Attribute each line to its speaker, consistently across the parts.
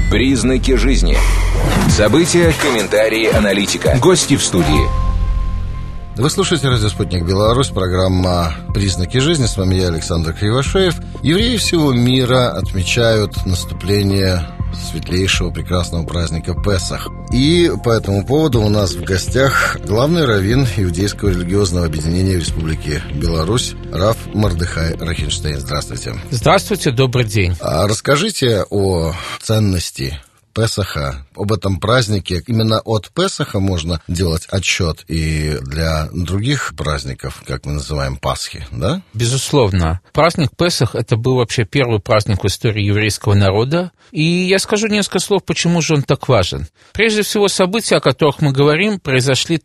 Speaker 1: Признаки жизни. События, комментарии, аналитика. Гости в студии.
Speaker 2: Вы слушаете «Радио Спутник Беларусь», программа «Признаки жизни». С вами я, Александр Кривошеев. Евреи всего мира отмечают наступление светлейшего, прекрасного праздника Песах. И по этому поводу у нас в гостях главный раввин Иудейского религиозного объединения в Республике Беларусь рав Мордехай Рахинштейн. Здравствуйте.
Speaker 3: Здравствуйте, добрый день.
Speaker 2: Расскажите о ценности Песаха, об этом празднике. Именно от Песаха можно делать отсчет и для других праздников, как мы называем Пасхи, да?
Speaker 3: Безусловно. Праздник Песах – это был вообще первый праздник в истории еврейского народа. И я скажу несколько слов, почему же он так важен. Прежде всего, события, о которых мы говорим, произошли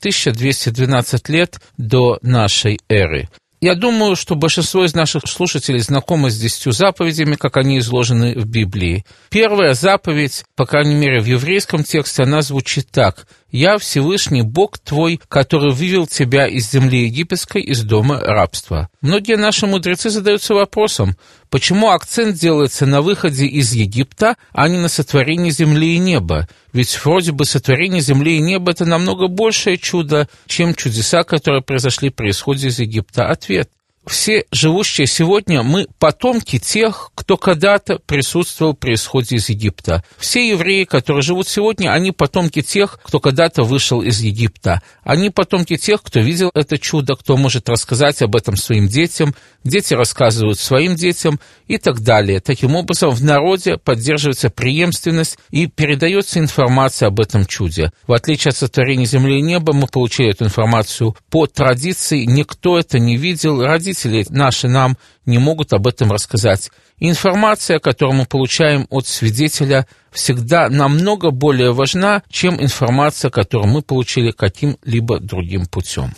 Speaker 3: 1212 лет до нашей эры. Я думаю, что большинство из наших слушателей знакомы с 10 заповедями, как они изложены в Библии. Первая заповедь, по крайней мере в еврейском тексте, она звучит так: «Я Всевышний Бог твой, который вывел тебя из земли египетской, из дома рабства». Многие наши мудрецы задаются вопросом, почему акцент делается на выходе из Египта, а не на сотворении земли и неба? Ведь вроде бы сотворение земли и неба – это намного большее чудо, чем чудеса, которые произошли при исходе из Египта. Ответ: все живущие сегодня, мы потомки тех, кто когда-то присутствовал при исходе из Египта. Все евреи, которые живут сегодня, они потомки тех, кто когда-то вышел из Египта. Они потомки тех, кто видел это чудо, кто может рассказать об этом своим детям, дети рассказывают своим детям и так далее. Таким образом, в народе поддерживается преемственность и передается информация об этом чуде. В отличие от сотворения земли и неба, мы получили эту информацию по традиции, никто это не видел, родители наши нам не могут об этом рассказать. Информация, которую мы получаем от свидетеля, всегда намного более важна, чем информация, которую мы получили каким-либо другим путем.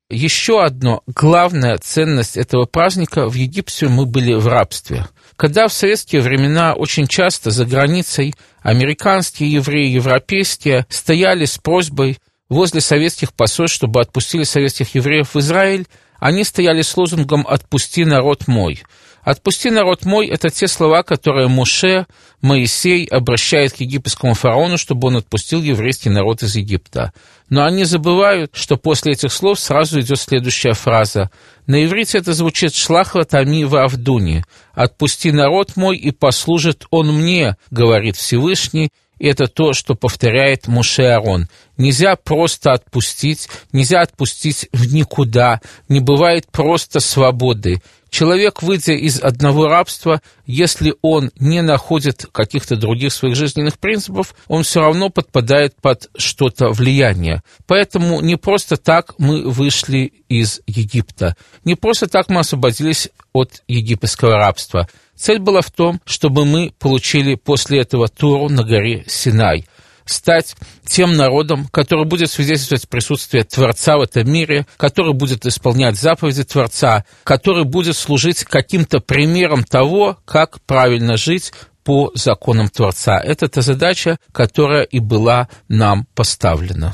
Speaker 3: Еще одна главная ценность этого праздника: в Египте мы были в рабстве. Когда в советские времена очень часто за границей американские евреи, европейские стояли с просьбой возле советских посольств, чтобы отпустили советских евреев в Израиль, они стояли с лозунгом «Отпусти народ мой». «Отпусти народ мой» — это те слова, которые Моше, Моисей обращает к египетскому фараону, чтобы он отпустил еврейский народ из Египта. Но они забывают, что после этих слов сразу идет следующая фраза. На иврите это звучит «Шлах латами ваавдуни» — «Отпусти народ мой, и послужит он мне», говорит Всевышний. И это то, что повторяет Моше Аарон. Нельзя просто отпустить, нельзя отпустить в никуда, не бывает просто свободы. Человек, выйдя из одного рабства, если он не находит каких-то других своих жизненных принципов, он все равно подпадает под что-то влияние. Поэтому не просто так мы вышли из Египта, не просто так мы освободились от египетского рабства. Цель была в том, чтобы мы получили после этого Тору на горе Синай, стать тем народом, который будет свидетельствовать присутствие Творца в этом мире, который будет исполнять заповеди Творца, который будет служить каким-то примером того, как правильно жить по законам Творца. Это та задача, которая и была нам поставлена.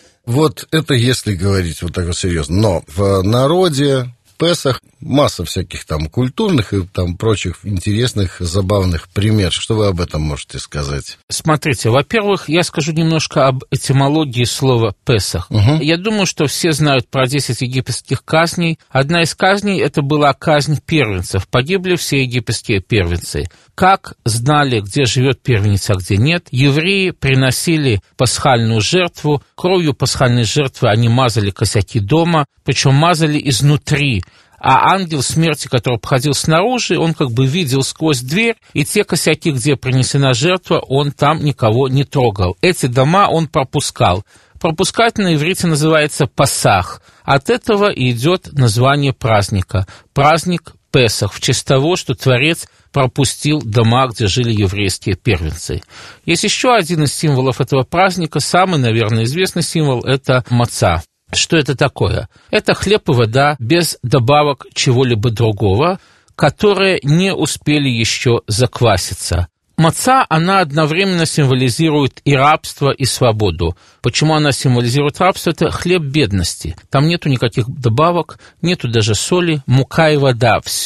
Speaker 2: Вот это если говорить вот так вот серьезно. Но в народе Песах масса всяких там культурных и там прочих интересных, забавных примеров. Что вы об этом можете сказать?
Speaker 3: Смотрите, во-первых, я скажу немножко об этимологии слова «Песах». Я думаю, что все знают про 10 египетских казней. Одна из казней – это была казнь первенцев. Погибли все египетские первенцы. Как знали, где живет первенец, а где нет, евреи приносили пасхальную жертву. Кровью пасхальной жертвы они мазали косяки дома, причем мазали изнутри. А ангел смерти, который обходил снаружи, он как бы видел сквозь дверь, и те косяки, где принесена жертва, он там никого не трогал. Эти дома он пропускал. Пропускать на иврите называется «пасах». От этого и идет название праздника. Праздник Песах, в честь того, что Творец пропустил дома, где жили еврейские первенцы. Есть еще один из символов этого праздника, самый, наверное, известный символ – это маца. Что это такое? Это хлеб и вода без добавок чего-либо другого, которые не успели еще закваситься. Маца, она одновременно символизирует и рабство, и свободу. Почему она символизирует рабство? Это хлеб бедности. Там нету никаких добавок, нету даже соли, мука и вода, все.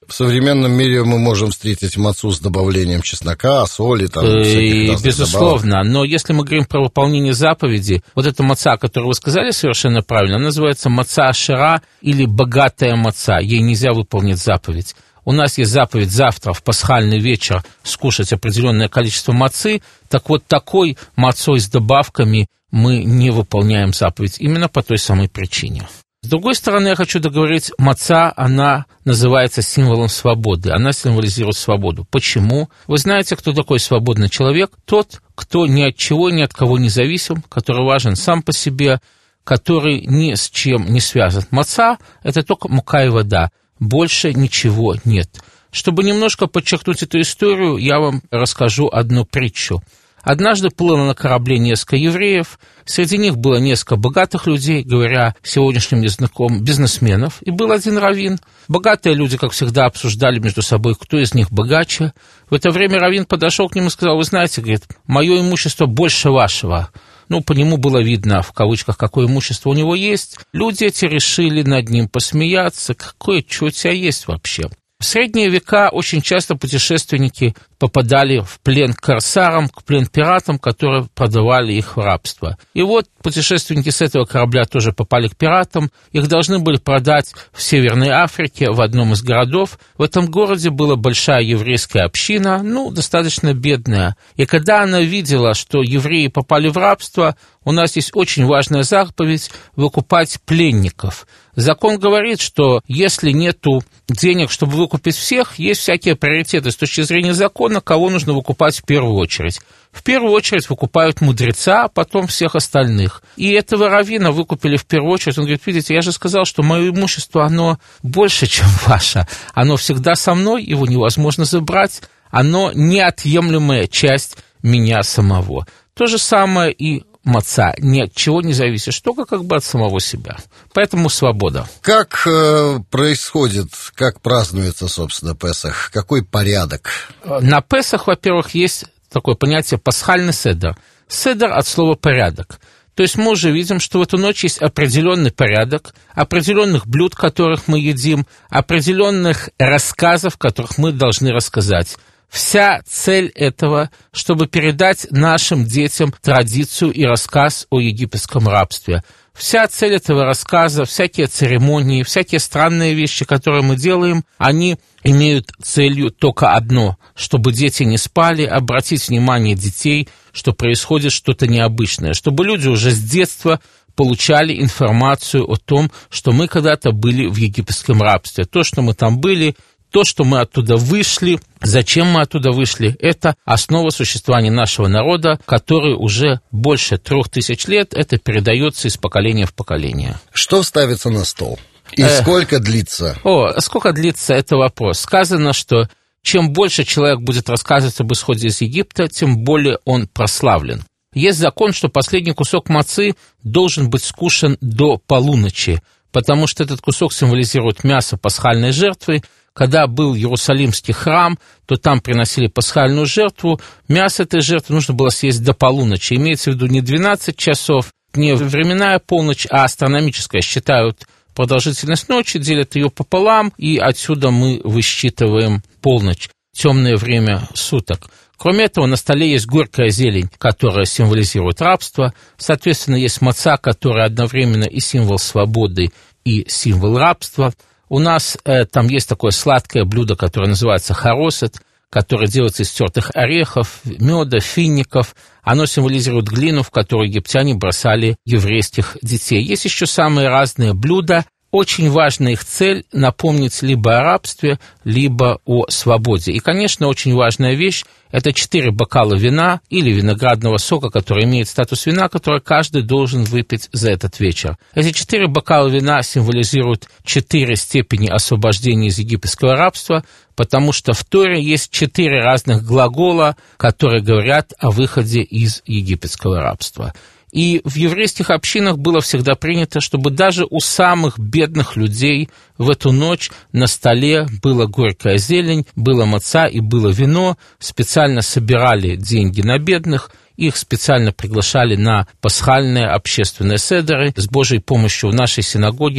Speaker 2: В современном мире мы можем встретить мацу с добавлением чеснока, соли, там, всяких разных
Speaker 3: безусловно,
Speaker 2: добавок.
Speaker 3: но если мы говорим про выполнение заповеди, вот эта маца, которую вы сказали совершенно правильно, она называется маца ашера или богатая маца, ей нельзя выполнить заповедь. У нас есть заповедь завтра в пасхальный вечер скушать определенное количество мацы, так вот такой мацой с добавками мы не выполняем заповедь именно по той самой причине. С другой стороны, я хочу договорить, маца, она называется символом свободы, она символизирует свободу. Почему? Вы знаете, кто такой свободный человек? Тот, кто ни от чего, ни от кого не зависим, который важен сам по себе, который ни с чем не связан. Маца – это только мука и вода, больше ничего нет. Чтобы немножко подчеркнуть эту историю, я вам расскажу одну притчу. Однажды плыло на корабле несколько евреев, среди них было несколько богатых людей, говоря сегодняшним языком, бизнесменов, и был один раввин. Богатые люди, как всегда, обсуждали между собой, кто из них богаче. В это время раввин подошел к нему и сказал: вы знаете, говорит, мое имущество больше вашего. По нему было видно, в кавычках, какое имущество у него есть. Люди эти решили над ним посмеяться. Какое, что у тебя есть вообще? В средние века очень часто путешественники попадали в плен к корсарам, к плен пиратам, которые продавали их в рабство. И вот путешественники с этого корабля тоже попали к пиратам. Их должны были продать в Северной Африке, в одном из городов. В этом городе была большая еврейская община, достаточно бедная. И когда она видела, что евреи попали в рабство, у нас есть очень важная заповедь – выкупать пленников. Закон говорит, что если нету денег, чтобы выкупить всех, есть всякие приоритеты с точки зрения закона, кого нужно выкупать в первую очередь. В первую очередь выкупают мудреца, а потом всех остальных. И этого раввина выкупили в первую очередь. Он говорит: видите, я же сказал, что мое имущество, оно больше, чем ваше. Оно всегда со мной, его невозможно забрать. Оно неотъемлемая часть меня самого. То же самое и маца, ни от чего не зависишь, только как бы от самого себя. Поэтому свобода.
Speaker 2: Как происходит, как празднуется, собственно, Песах? Какой порядок?
Speaker 3: На Песах, во-первых, есть такое понятие пасхальный седер. Седер от слова «порядок». То есть мы уже видим, что в эту ночь есть определенный порядок, определенных блюд, которых мы едим, определенных рассказов, которых мы должны рассказать. Вся цель этого, чтобы передать нашим детям традицию и рассказ о египетском рабстве. Вся цель этого рассказа, всякие церемонии, всякие странные вещи, которые мы делаем, они имеют целью только одно, чтобы дети не спали, обратить внимание детей, что происходит что-то необычное, чтобы люди уже с детства получали информацию о том, что мы когда-то были в египетском рабстве, то, что мы там были, то, что мы оттуда вышли, зачем мы оттуда вышли, это основа существования нашего народа, который уже больше 3000 лет, это передается из поколения в поколение.
Speaker 2: Что ставится на стол? И сколько длится?
Speaker 3: Сколько длится, это вопрос. Сказано, что чем больше человек будет рассказывать об исходе из Египта, тем более он прославлен. Есть закон, что последний кусок мацы должен быть скушен до полуночи, потому что этот кусок символизирует мясо пасхальной жертвы. Когда был Иерусалимский храм, то там приносили пасхальную жертву. Мясо этой жертвы нужно было съесть до полуночи. Имеется в виду не 12 часов, не временная полночь, а астрономическая. Считают продолжительность ночи, делят ее пополам, и отсюда мы высчитываем полночь, темное время суток. Кроме этого, на столе есть горькая зелень, которая символизирует рабство. Соответственно, есть маца, которая одновременно и символ свободы, и символ рабства. У нас там есть такое сладкое блюдо, которое называется харосет, которое делается из тертых орехов, меда, фиников. Оно символизирует глину, в которую египтяне бросали еврейских детей. Есть еще самые разные блюда. Очень важна их цель – напомнить либо о рабстве, либо о свободе. И, конечно, очень важная вещь – это 4 бокала вина или виноградного сока, который имеет статус вина, который каждый должен выпить за этот вечер. Эти 4 бокала вина символизируют 4 степени освобождения из египетского рабства, потому что в Торе есть 4 разных глагола, которые говорят о выходе из египетского рабства. И в еврейских общинах было всегда принято, чтобы даже у самых бедных людей в эту ночь на столе была горькая зелень, была маца и было вино. Специально собирали деньги на бедных, их специально приглашали на пасхальные общественные седеры. С Божьей помощью в нашей синагоге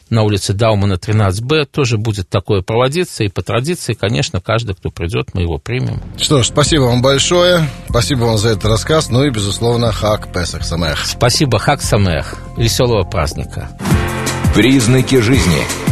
Speaker 3: на улице Даумана, 13Б, тоже будет такое проводиться. И по традиции, конечно, каждый, кто придет, мы его примем.
Speaker 2: Что ж, спасибо вам большое. Спасибо вам за этот рассказ. Ну и, безусловно, Хаг Песах Самеах.
Speaker 3: Спасибо, Хаг Самеах. Веселого праздника.
Speaker 1: Признаки жизни.